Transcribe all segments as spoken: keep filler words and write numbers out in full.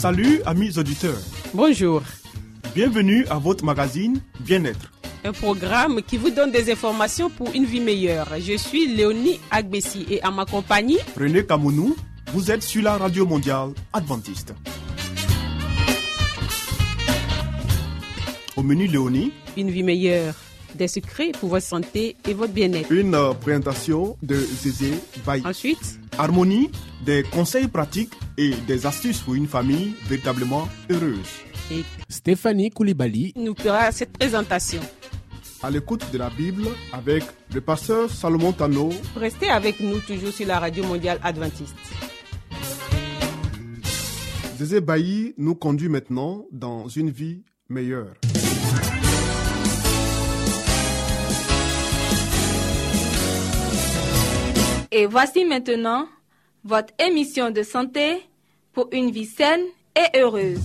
Salut amis auditeurs. Bonjour. Bienvenue à votre magazine Bien-être. Un programme qui vous donne des informations pour une vie meilleure. Je suis Léonie Agbessi et à ma compagnie, René Kamounou, vous êtes sur la radio mondiale adventiste. Au menu Léonie, une vie meilleure, des secrets pour votre santé et votre bien-être. Une euh, présentation de Zézé Baye. Ensuite, Harmonie, des conseils pratiques et des astuces pour une famille véritablement heureuse. Et Stéphanie Koulibaly nous fera cette présentation. À l'écoute de la Bible avec le pasteur Salomon Tano. Restez avec nous toujours sur la radio mondiale adventiste. Zézé Baye nous conduit maintenant dans une vie meilleure. Et voici maintenant votre émission de santé pour une vie saine et heureuse.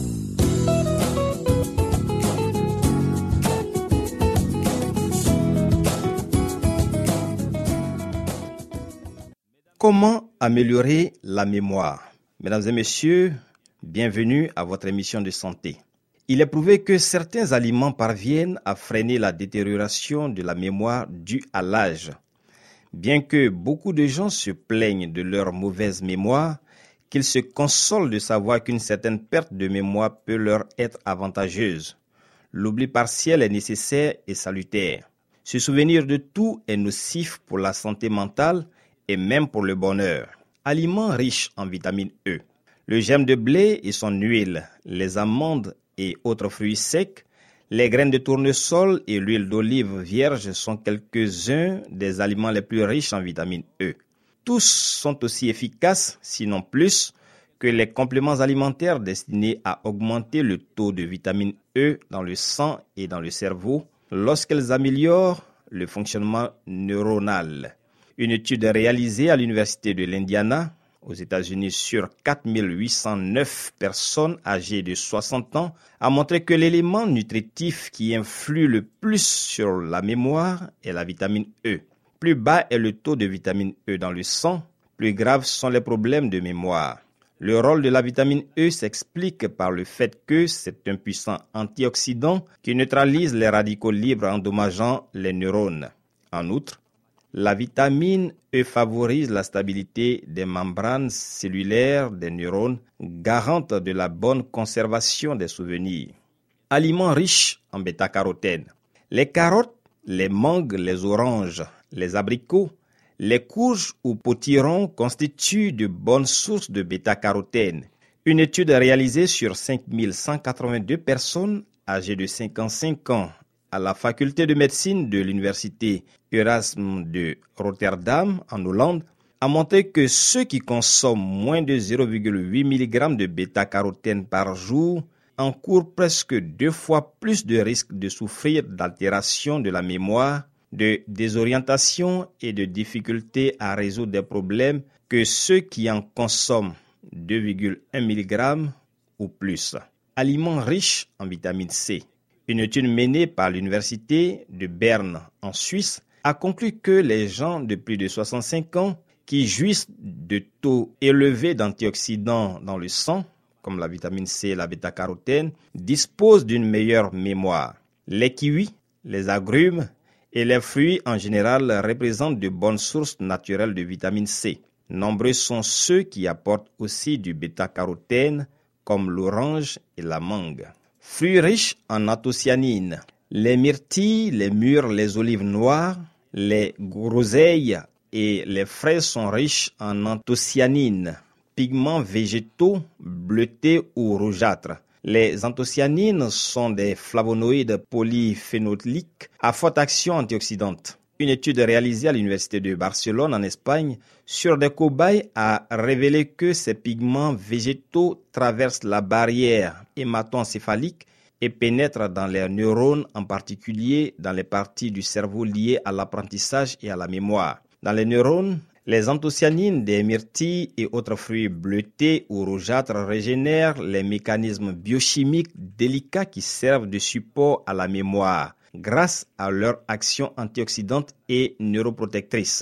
Comment améliorer la mémoire? Mesdames et messieurs, bienvenue à votre émission de santé. Il est prouvé que certains aliments parviennent à freiner la détérioration de la mémoire due à l'âge. Bien que beaucoup de gens se plaignent de leur mauvaise mémoire, qu'ils se consolent de savoir qu'une certaine perte de mémoire peut leur être avantageuse. L'oubli partiel est nécessaire et salutaire. Se souvenir de tout est nocif pour la santé mentale et même pour le bonheur. Aliments riches en vitamine E. Le germe de blé et son huile, les amandes et autres fruits secs, les graines de tournesol et l'huile d'olive vierge sont quelques-uns des aliments les plus riches en vitamine E. Tous sont aussi efficaces, sinon plus, que les compléments alimentaires destinés à augmenter le taux de vitamine E dans le sang et dans le cerveau lorsqu'elles améliorent le fonctionnement neuronal. Une étude réalisée à l'Université de l'Indiana, aux États-Unis, sur quatre mille huit cent neuf personnes âgées de soixante ans, a montré que l'élément nutritif qui influe le plus sur la mémoire est la vitamine E. Plus bas est le taux de vitamine E dans le sang, plus graves sont les problèmes de mémoire. Le rôle de la vitamine E s'explique par le fait que c'est un puissant antioxydant qui neutralise les radicaux libres endommageant les neurones. En outre, la vitamine E favorise la stabilité des membranes cellulaires des neurones, garante de la bonne conservation des souvenirs. Aliments riches en bêta-carotène. Les carottes, les mangues, les oranges, les abricots, les courges ou potirons constituent de bonnes sources de bêta-carotène. Une étude réalisée sur cinq mille cent quatre-vingt-deux personnes âgées de cinquante-cinq ans à la faculté de médecine de l'université Erasmus de Rotterdam en Hollande a montré que ceux qui consomment moins de zéro virgule huit milligrammes de bêta-carotène par jour encourent presque deux fois plus de risques de souffrir d'altération de la mémoire, de désorientation et de difficultés à résoudre des problèmes que ceux qui en consomment deux virgule un milligrammes ou plus. Aliments riches en vitamine C. Une étude menée par l'université de Berne en Suisse a conclu que les gens de plus de soixante-cinq ans qui jouissent de taux élevés d'antioxydants dans le sang, comme la vitamine C et la bêta-carotène, disposent d'une meilleure mémoire. Les kiwis, les agrumes et les fruits en général représentent de bonnes sources naturelles de vitamine C. Nombreux sont ceux qui apportent aussi du bêta-carotène, comme l'orange et la mangue. Fruits riches en anthocyanine. Les myrtilles, les mûres, les olives noires, les groseilles et les fraises sont riches en anthocyanine, pigments végétaux bleutés ou rougeâtres. Les anthocyanines sont des flavonoïdes polyphénoliques à forte action antioxydante. Une étude réalisée à l'Université de Barcelone en Espagne sur des cobayes a révélé que ces pigments végétaux traversent la barrière hémato-encéphalique et pénètrent dans les neurones, en particulier dans les parties du cerveau liées à l'apprentissage et à la mémoire. Dans les neurones, les anthocyanines des myrtilles et autres fruits bleutés ou rougeâtres régénèrent les mécanismes biochimiques délicats qui servent de support à la mémoire, grâce à leur action antioxydante et neuroprotectrice.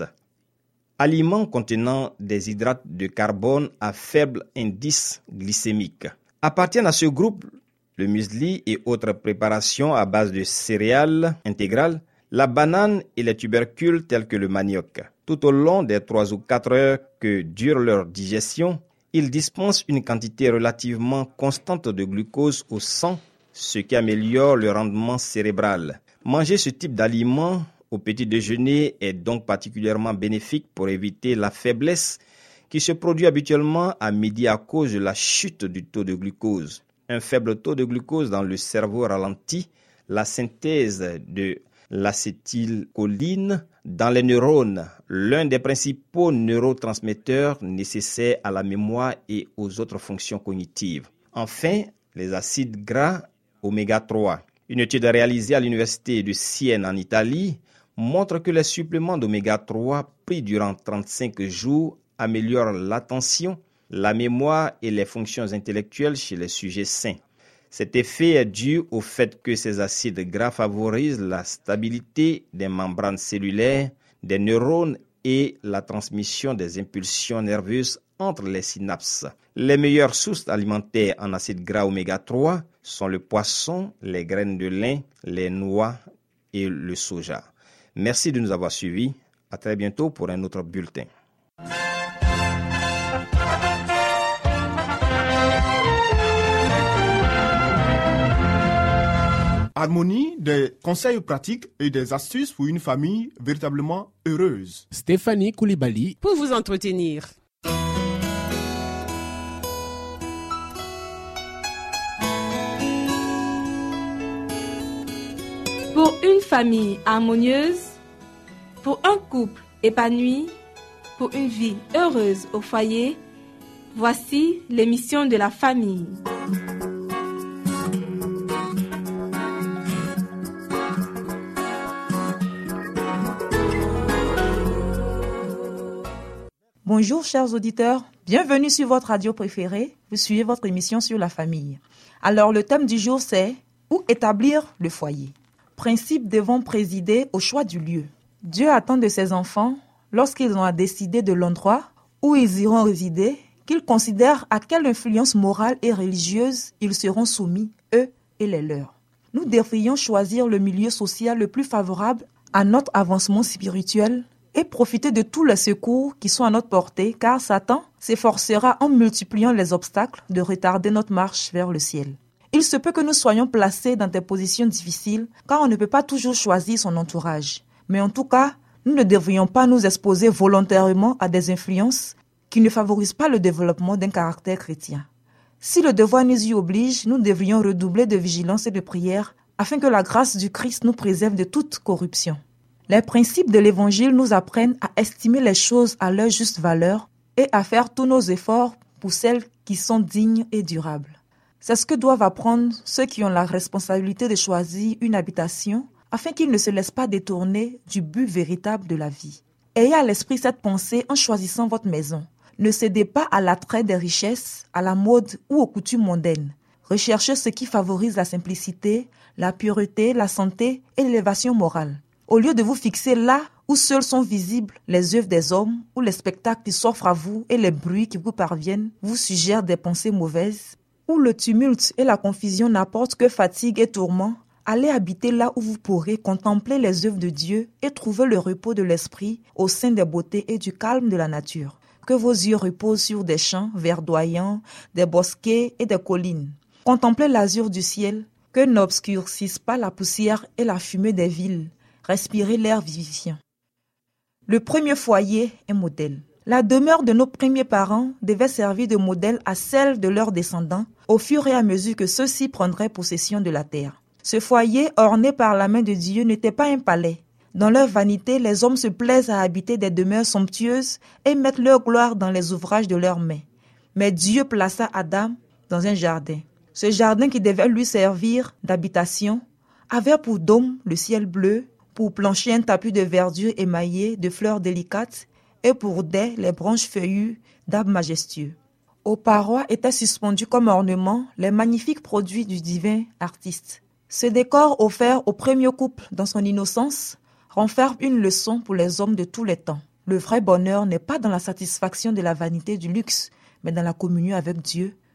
Aliments contenant des hydrates de carbone à faible indice glycémique. Appartiennent à ce groupe le muesli et autres préparations à base de céréales intégrales, la banane et les tubercules tels que le manioc. Tout au long des trois ou quatre heures que dure leur digestion, ils dispensent une quantité relativement constante de glucose au sang, ce qui améliore le rendement cérébral. Manger ce type d'aliments au petit déjeuner est donc particulièrement bénéfique pour éviter la faiblesse qui se produit habituellement à midi à cause de la chute du taux de glucose. Un faible taux de glucose dans le cerveau ralentit la synthèse de l'acétylcholine dans les neurones, l'un des principaux neurotransmetteurs nécessaires à la mémoire et aux autres fonctions cognitives. Enfin, les acides gras oméga trois. Une étude réalisée à l'université de Sienne en Italie montre que les suppléments d'oméga trois pris durant trente-cinq jours améliorent l'attention, la mémoire et les fonctions intellectuelles chez les sujets sains. Cet effet est dû au fait que ces acides gras favorisent la stabilité des membranes cellulaires, des neurones et la transmission des impulsions nerveuses entre les synapses. Les meilleures sources alimentaires en acides gras oméga trois sont le poisson, les graines de lin, les noix et le soja. Merci de nous avoir suivis. À très bientôt pour un autre bulletin. Harmonie, des conseils pratiques et des astuces pour une famille véritablement heureuse. Stéphanie Koulibaly pour vous entretenir. Pour une famille harmonieuse, pour un couple épanoui, pour une vie heureuse au foyer, voici l'émission de la famille. Bonjour chers auditeurs, bienvenue sur votre radio préférée, vous suivez votre émission sur la famille. Alors le thème du jour c'est « Où établir le foyer ?» Principes devant présider au choix du lieu. Dieu attend de ses enfants, lorsqu'ils ont à décider de l'endroit où ils iront résider, qu'ils considèrent à quelle influence morale et religieuse ils seront soumis, eux et les leurs. Nous devrions choisir le milieu social le plus favorable à notre avancement spirituel et profiter de tous les secours qui sont à notre portée, car Satan s'efforcera en multipliant les obstacles de retarder notre marche vers le ciel. Il se peut que nous soyons placés dans des positions difficiles, car on ne peut pas toujours choisir son entourage. Mais en tout cas, nous ne devrions pas nous exposer volontairement à des influences qui ne favorisent pas le développement d'un caractère chrétien. Si le devoir nous y oblige, nous devrions redoubler de vigilance et de prière afin que la grâce du Christ nous préserve de toute corruption. Les principes de l'Évangile nous apprennent à estimer les choses à leur juste valeur et à faire tous nos efforts pour celles qui sont dignes et durables. C'est ce que doivent apprendre ceux qui ont la responsabilité de choisir une habitation afin qu'ils ne se laissent pas détourner du but véritable de la vie. Ayez à l'esprit cette pensée en choisissant votre maison. Ne cédez pas à l'attrait des richesses, à la mode ou aux coutumes mondaines. Recherchez ce qui favorise la simplicité, la pureté, la santé et l'élévation morale. Au lieu de vous fixer là où seuls sont visibles les œuvres des hommes, où les spectacles qui s'offrent à vous et les bruits qui vous parviennent vous suggèrent des pensées mauvaises, où le tumulte et la confusion n'apportent que fatigue et tourment, allez habiter là où vous pourrez contempler les œuvres de Dieu et trouver le repos de l'esprit au sein des beautés et du calme de la nature. Que vos yeux reposent sur des champs verdoyants, des bosquets et des collines. Contemplez l'azur du ciel, que n'obscurcissent pas la poussière et la fumée des villes. Respirez l'air vivifiant. Le premier foyer est modèle. La demeure de nos premiers parents devait servir de modèle à celle de leurs descendants au fur et à mesure que ceux-ci prendraient possession de la terre. Ce foyer, orné par la main de Dieu, n'était pas un palais. Dans leur vanité, les hommes se plaisent à habiter des demeures somptueuses et mettent leur gloire dans les ouvrages de leurs mains. Mais Dieu plaça Adam dans un jardin. Ce jardin qui devait lui servir d'habitation avait pour dôme le ciel bleu, pour plancher un tapis de verdure émaillé de fleurs délicates et pour dais les branches feuillues d'arbres majestueux. Aux parois étaient suspendus comme ornements les magnifiques produits du divin artiste. Ce décor offert au premier couple dans son innocence renferme une leçon pour les hommes de tous les temps. Le vrai bonheur n'est pas dans la satisfaction de la vanité du luxe, mais dans la communion avec Dieu,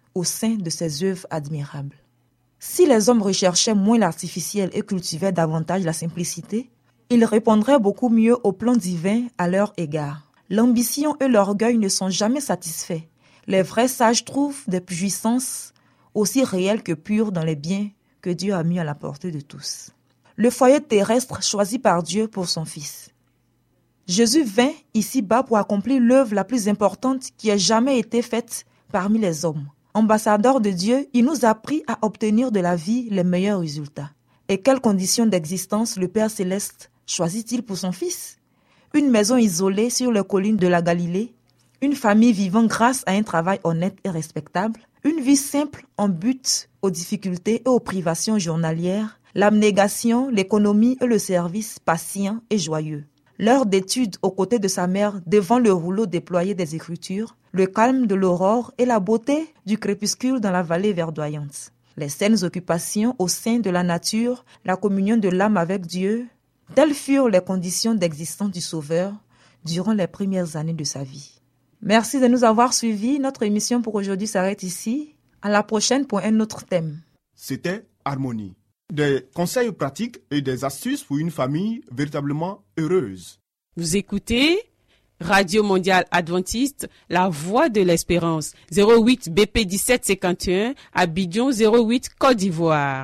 au sein de ses œuvres admirables. Si les hommes recherchaient moins l'artificiel et cultivaient davantage la simplicité, ils répondraient beaucoup mieux au plan divin à leur égard. L'ambition et l'orgueil ne sont jamais satisfaits. Les vrais sages trouvent des jouissances aussi réelles que pures dans les biens que Dieu a mis à la portée de tous. Le foyer terrestre choisi par Dieu pour son Fils. Jésus vint ici-bas pour accomplir l'œuvre la plus importante qui ait jamais été faite parmi les hommes. Ambassadeur de Dieu, il nous a appris à obtenir de la vie les meilleurs résultats. Et quelles conditions d'existence le Père Céleste choisit-il pour son Fils? Une maison isolée sur les collines de la Galilée, une famille vivant grâce à un travail honnête et respectable, une vie simple en but aux difficultés et aux privations journalières, l'abnégation, l'économie et le service patient et joyeux. L'heure d'étude aux côtés de sa mère devant le rouleau déployé des Écritures, le calme de l'aurore et la beauté du crépuscule dans la vallée verdoyante. Les saines occupations au sein de la nature, la communion de l'âme avec Dieu, telles furent les conditions d'existence du Sauveur durant les premières années de sa vie. Merci de nous avoir suivis. Notre émission pour aujourd'hui s'arrête ici. À la prochaine pour un autre thème. C'était Harmonie. Des conseils pratiques et des astuces pour une famille véritablement heureuse. Vous écoutez Radio Mondiale Adventiste, la voix de l'espérance, zéro huit B P dix-sept cinquante et un, Abidjan zéro huit, Côte d'Ivoire.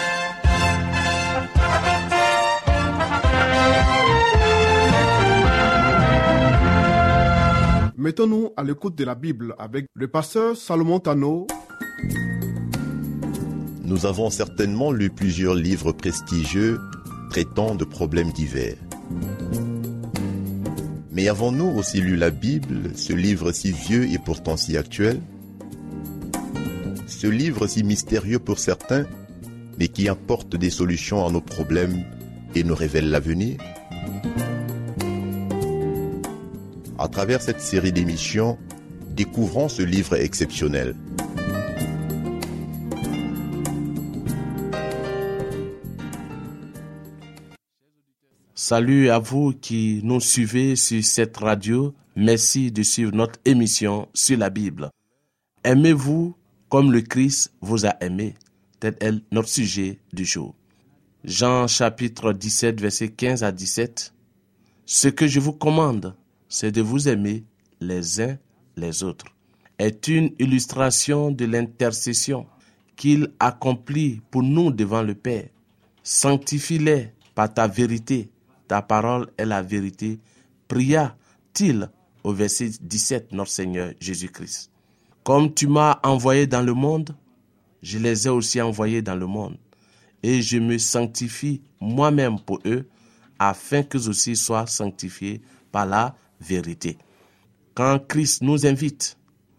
Mettons-nous à l'écoute de la Bible avec le pasteur Salomon Tano. Nous avons certainement lu plusieurs livres prestigieux traitant de problèmes divers. Mais avons-nous aussi lu la Bible, ce livre si vieux et pourtant si actuel? Ce livre si mystérieux pour certains, mais qui apporte des solutions à nos problèmes et nous révèle l'avenir? À travers cette série d'émissions, découvrons ce livre exceptionnel. Salut à vous qui nous suivez sur cette radio. Merci de suivre notre émission sur la Bible. Aimez-vous comme le Christ vous a aimé. Tel est notre sujet du jour. Jean chapitre dix-sept, versets quinze à dix-sept. Ce que je vous commande, c'est de vous aimer les uns les autres. Est une illustration de l'intercession qu'il accomplit pour nous devant le Père. Sanctifie-les par ta vérité. Ta parole est la vérité, pria-t-il au verset dix-sept, notre Seigneur Jésus-Christ. Comme tu m'as envoyé dans le monde, je les ai aussi envoyés dans le monde. Et je me sanctifie moi-même pour eux, afin qu'eux aussi soient sanctifiés par la vérité. Quand Christ nous invite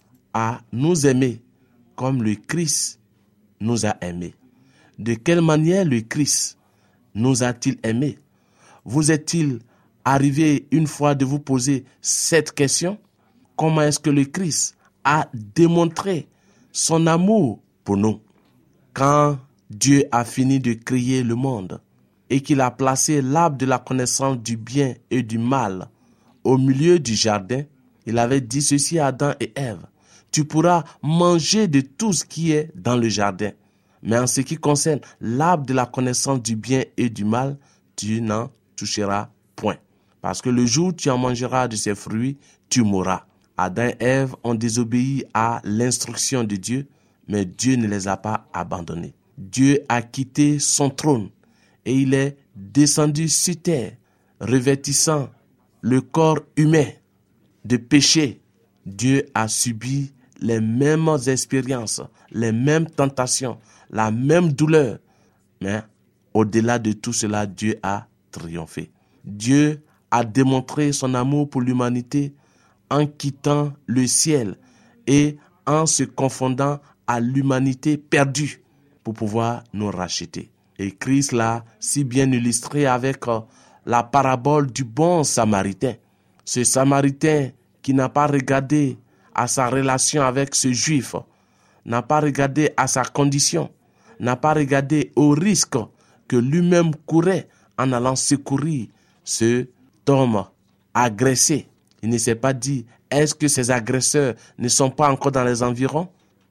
à nous aimer comme le Christ nous a aimés, de quelle manière le Christ nous a-t-il aimés? Vous est-il arrivé une fois de vous poser cette question? Comment est-ce que le Christ a démontré son amour pour nous? Quand Dieu a fini de créer le monde et qu'il a placé l'arbre de la connaissance du bien et du mal au milieu du jardin, il avait dit ceci à Adam et Ève: tu pourras manger de tout ce qui est dans le jardin, mais en ce qui concerne l'arbre de la connaissance du bien et du mal, tu n'en toucheras point. Parce que le jour où tu en mangeras de ses fruits, tu mourras. Adam et Ève ont désobéi à l'instruction de Dieu, mais Dieu ne les a pas abandonnés. Dieu a quitté son trône et il est descendu sur terre, revêtissant le corps humain de péché. Dieu a subi les mêmes expériences, les mêmes tentations, la même douleur. Mais au-delà de tout cela, Dieu a triomphé. Dieu a démontré son amour pour l'humanité en quittant le ciel et en se confondant à l'humanité perdue pour pouvoir nous racheter. Et Christ l'a si bien illustré avec la parabole du bon Samaritain. Ce Samaritain qui n'a pas regardé à sa relation avec ce Juif, n'a pas regardé à sa condition, n'a pas regardé au risque que lui-même courait en allant secourir cet homme agressé. Il ne s'est pas dit, est-ce que ces agresseurs ne sont pas encore dans les environs?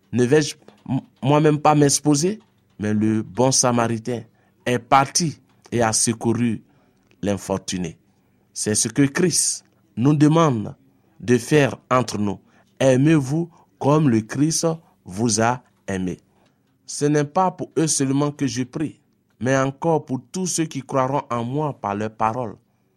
Ne vais-je moi-même pas m'exposer? Mais le bon samaritain est parti et a secouru l'infortuné. C'est ce que Christ nous demande de faire entre nous. Aimez-vous comme le Christ vous a aimé. Ce n'est pas pour eux seulement que je prie, mais encore pour tous ceux qui croiront en moi par leurs paroles,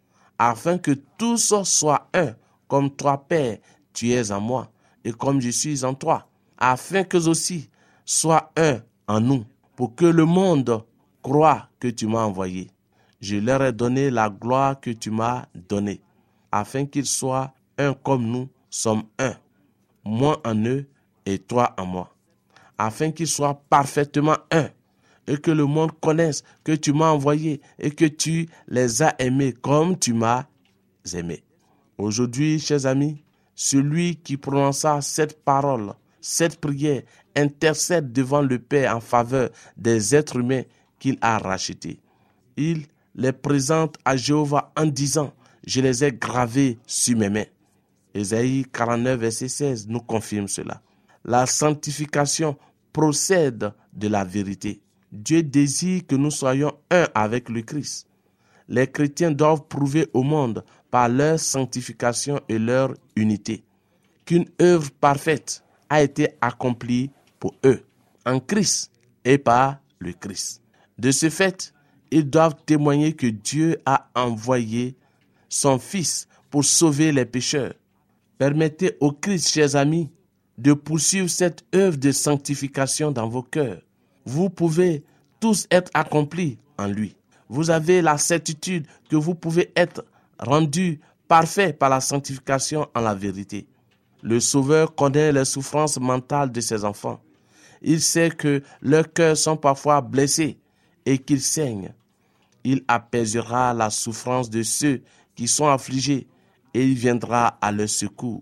afin que tous soient un, comme toi, Père, tu es en moi, et comme je suis en toi, afin qu'eux aussi soient un en nous, pour que le monde croie que tu m'as envoyé. Je leur ai donné la gloire que tu m'as donnée, afin qu'ils soient un comme nous sommes un, moi en eux et toi en moi, afin qu'ils soient parfaitement un, et que le monde connaisse que tu m'as envoyé et que tu les as aimés comme tu m'as aimé. Aujourd'hui, chers amis, celui qui prononça cette parole, cette prière, intercède devant le Père en faveur des êtres humains qu'il a rachetés. Il les présente à Jéhovah en disant, je les ai gravés sur mes mains. Ésaïe quarante-neuf, verset seize nous confirme cela. La sanctification procède de la vérité. Dieu désire que nous soyons un avec le Christ. Les chrétiens doivent prouver au monde par leur sanctification et leur unité qu'une œuvre parfaite a été accomplie pour eux, en Christ et par le Christ. De ce fait, ils doivent témoigner que Dieu a envoyé son Fils pour sauver les pécheurs. Permettez au Christ, chers amis, de poursuivre cette œuvre de sanctification dans vos cœurs. Vous pouvez tous être accomplis en lui. Vous avez la certitude que vous pouvez être rendus parfaits par la sanctification en la vérité. Le Sauveur connaît les souffrances mentales de ses enfants. Il sait que leurs cœurs sont parfois blessés et qu'ils saignent. Il apaisera la souffrance de ceux qui sont affligés et il viendra à leur secours.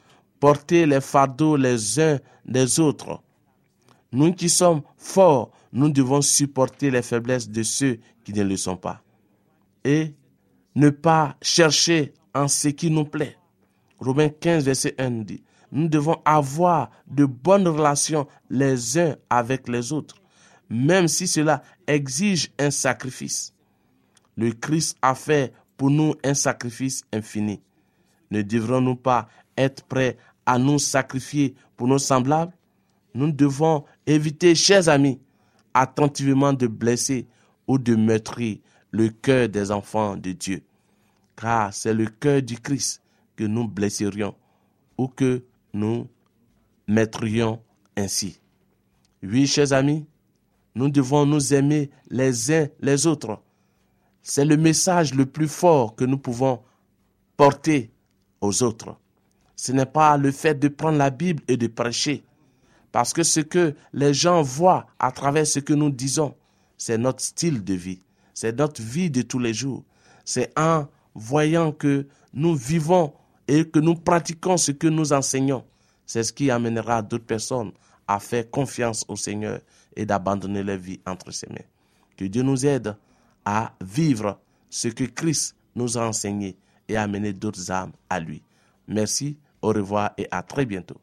Portez les fardeaux les uns des autres. Nous qui sommes forts, nous devons supporter les faiblesses de ceux qui ne le sont pas. Et ne pas chercher en ce qui nous plaît. Romains quinze, verset un nous dit, nous devons avoir de bonnes relations les uns avec les autres, même si cela exige un sacrifice. Le Christ a fait pour nous un sacrifice infini. Ne devrons-nous pas être prêts à nous sacrifier pour nos semblables? Nous devons éviter, chers amis, attentivement de blesser ou de meurtrir le cœur des enfants de Dieu. Car c'est le cœur du Christ que nous blesserions ou que nous mettrions ainsi. Oui, chers amis, nous devons nous aimer les uns les autres. C'est le message le plus fort que nous pouvons porter aux autres. Ce n'est pas le fait de prendre la Bible et de prêcher, parce que ce que les gens voient à travers ce que nous disons, c'est notre style de vie, c'est notre vie de tous les jours. C'est en voyant que nous vivons et que nous pratiquons ce que nous enseignons. C'est ce qui amènera d'autres personnes à faire confiance au Seigneur et d'abandonner leur vie entre ses mains. Que Dieu nous aide à vivre ce que Christ nous a enseigné et à amener d'autres âmes à lui. Merci, au revoir et à très bientôt.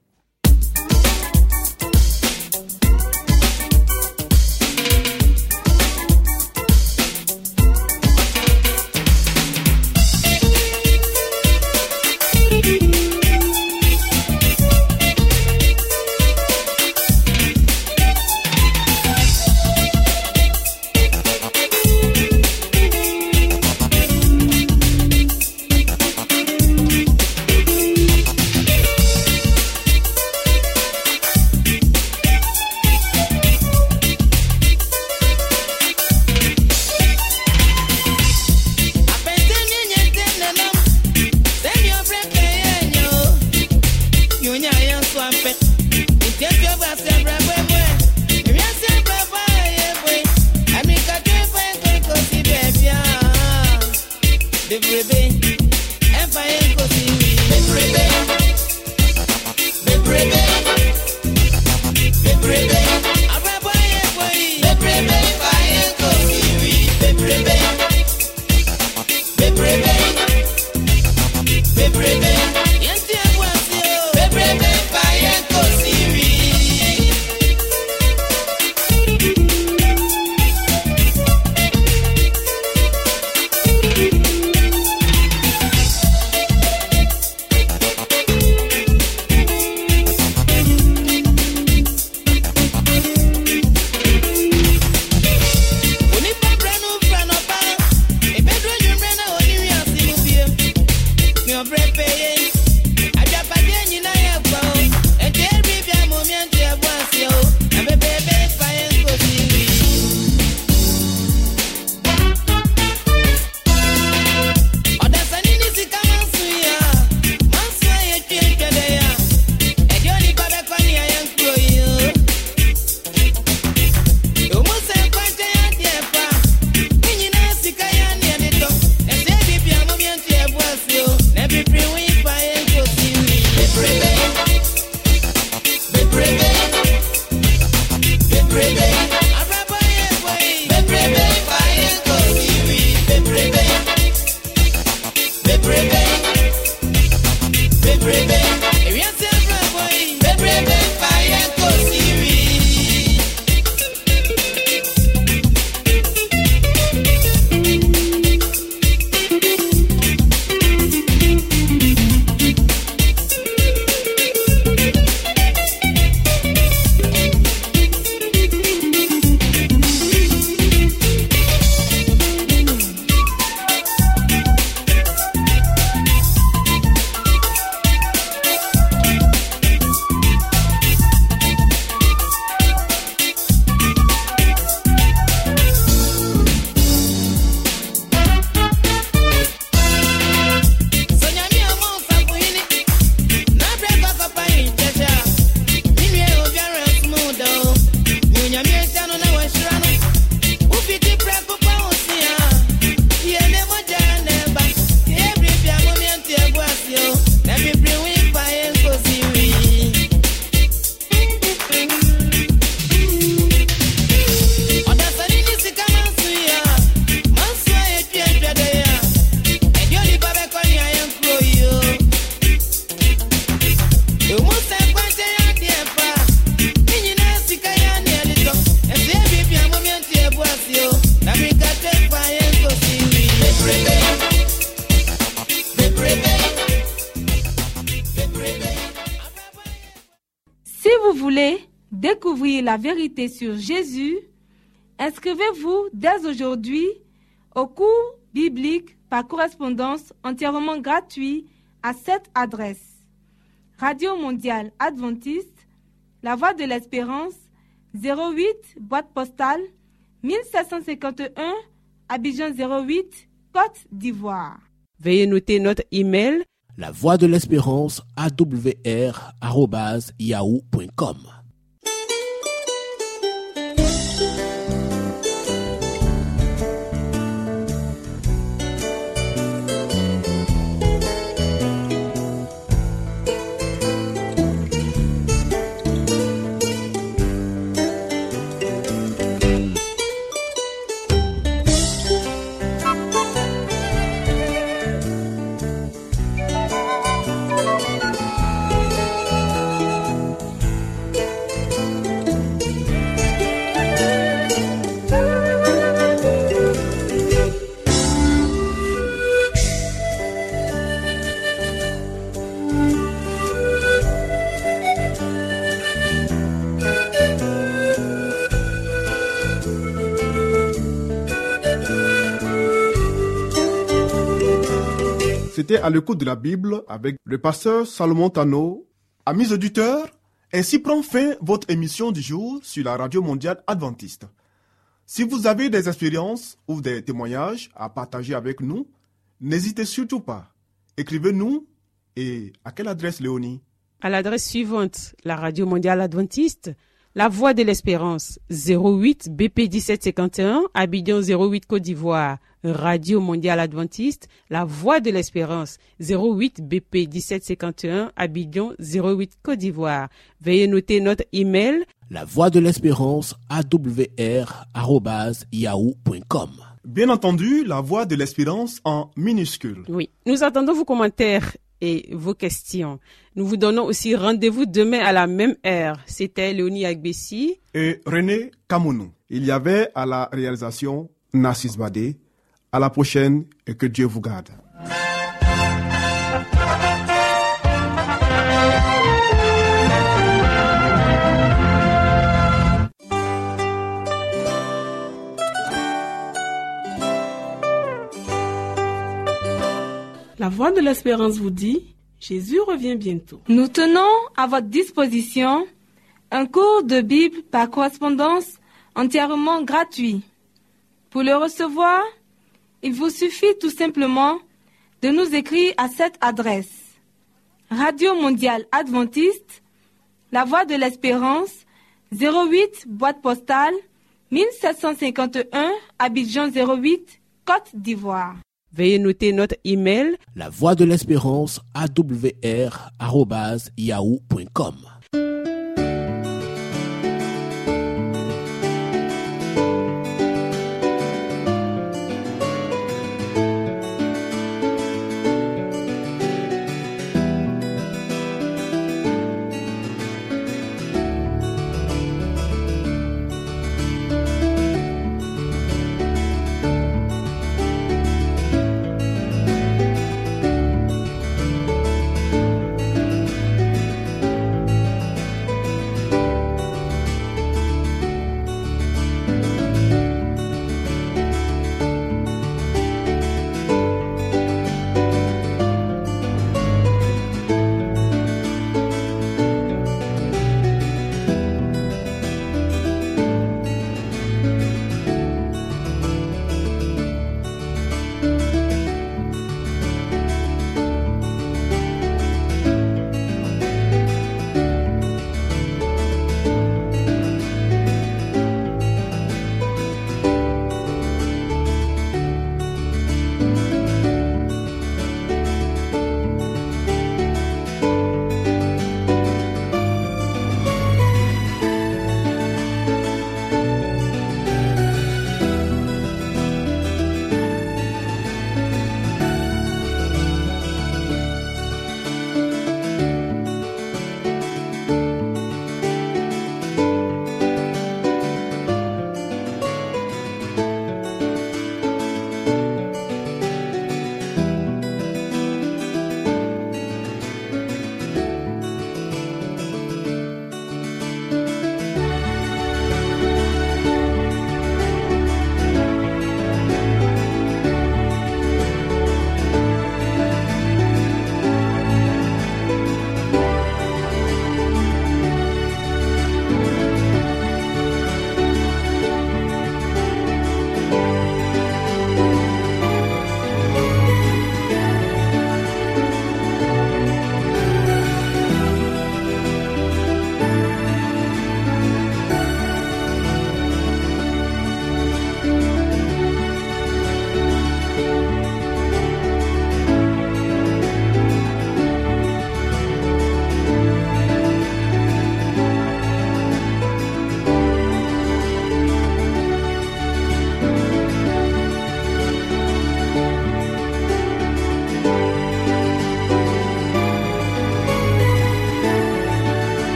Baby, voulez découvrir la vérité sur Jésus, inscrivez-vous dès aujourd'hui au cours biblique par correspondance entièrement gratuit à cette adresse: Radio Mondiale Adventiste, La Voix de l'Espérance, zéro huit, boîte postale, mille sept cent cinquante et un, Abidjan zéro huit, Côte d'Ivoire. Veuillez noter notre email: La Voix de l'Espérance A W R arobase yahoo point com. C'était à l'écoute de la Bible avec le pasteur Salomon Tano. Amis auditeurs, ainsi prend fin votre émission du jour sur la Radio Mondiale Adventiste. Si vous avez des expériences ou des témoignages à partager avec nous, n'hésitez surtout pas. Écrivez-nous. Et à quelle adresse, Léonie? À l'adresse suivante: la Radio Mondiale Adventiste, La Voix de l'Espérance, zéro huit B P dix-sept cinquante et un, Abidjan zéro huit, Côte d'Ivoire. Radio Mondiale Adventiste, La Voix de l'Espérance, zéro huit B P dix-sept cinquante et un, Abidjan zéro huit, Côte d'Ivoire. Veuillez noter notre email: La Voix de l'Espérance A W R arobase yahoo point com. Bien entendu, La Voix de l'Espérance en minuscule. Oui, nous attendons vos commentaires et vos questions. Nous vous donnons aussi rendez-vous demain à la même heure. C'était Léonie Agbessi et René Kamounou. Il y avait à la réalisation Narcisse Badé. À la prochaine et que Dieu vous garde. La Voix de l'Espérance vous dit: Jésus revient bientôt. Nous tenons à votre disposition un cours de Bible par correspondance entièrement gratuit. Pour le recevoir, il vous suffit tout simplement de nous écrire à cette adresse: Radio Mondiale Adventiste, La Voix de l'Espérance, zéro huit, boîte postale, mille sept cent cinquante et un, Abidjan zéro huit, Côte d'Ivoire. Veuillez noter notre email: La Voix de l'Espérance A W R arobase yahoo point com.